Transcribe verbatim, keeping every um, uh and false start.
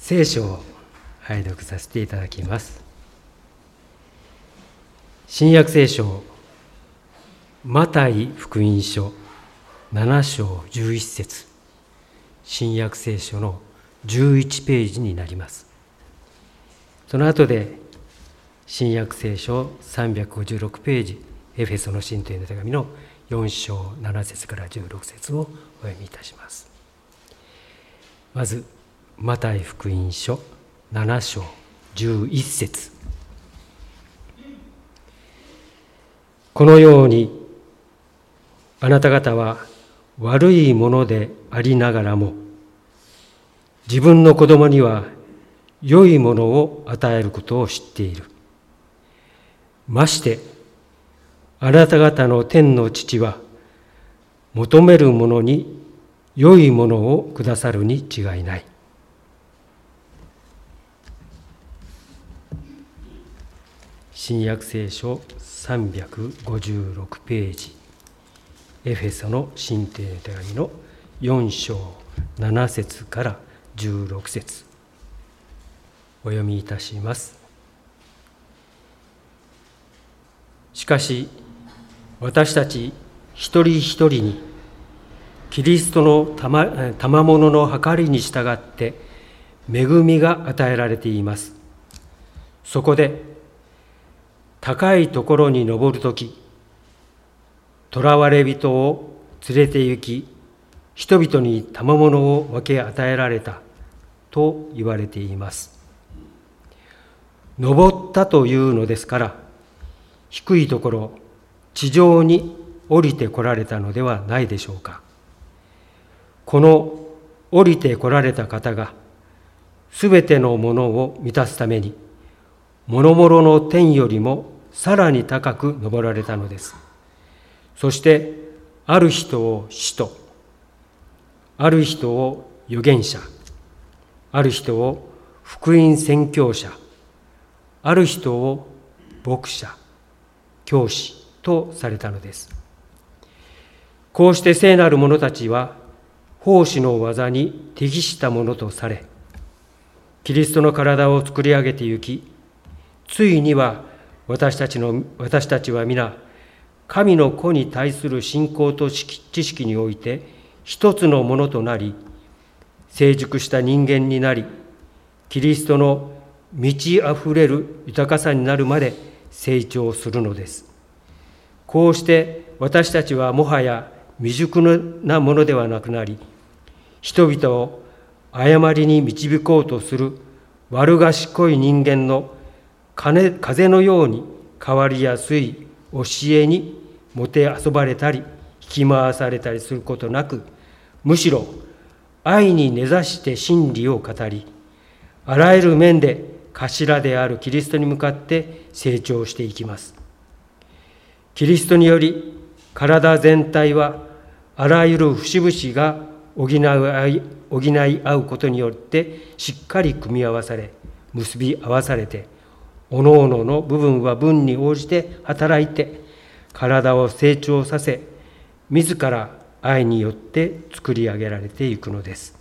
聖書を拝読させていただきます。新約聖書マタイ福音書なな章じゅういち節、新約聖書のじゅういちページになります。その後で新約聖書さんびゃくごじゅうろくページ、エフェソの信徒への手紙のよん章なな節からじゅうろく節をお読みいたします。まずマタイ福音書なな章じゅういち節。このようにあなた方は悪いものでありながらも、自分の子供には良いものを与えることを知っている。ましてあなた方の天の父は求める者に良いものをくださるに違いない。新約聖書さんびゃくごじゅうろくページ、エフェソの信徒への手紙のよん章なな節からじゅうろく節、お読みいたします。しかし私たち一人一人にキリストの賜物の計りに従って恵みが与えられています。そこで高いところに登るとき、囚われ人を連れて行き、人々に賜物を分け与えられたと言われています。登ったというのですから、低いところ、地上に降りて来られたのではないでしょうか。この降りて来られた方が、すべてのものを満たすために、諸々の天よりもさらに高く登られたのです。そしてある人を使徒、ある人を預言者、ある人を福音宣教者、ある人を牧者、教師とされたのです。こうして聖なる者たちは奉仕の技に適したものとされ、キリストの体を作り上げてゆき、ついには私たちの私たちは皆神の子に対する信仰と知識において一つのものとなり、成熟した人間になり、キリストの満ちあふれる豊かさになるまで成長するのです。こうして私たちはもはや未熟なものではなくなり、人々を誤りに導こうとする悪賢い人間の風のように変わりやすい教えにもてあそばれたり引き回されたりすることなく、むしろ愛に根ざして真理を語り、あらゆる面で頭であるキリストに向かって成長していきます。キリストにより体全体はあらゆる節々が補い合い、補い合うことによってしっかり組み合わされ、結び合わされて、おのおのの部分は分に応じて働いて、体を成長させ、自ら愛によって作り上げられていくのです。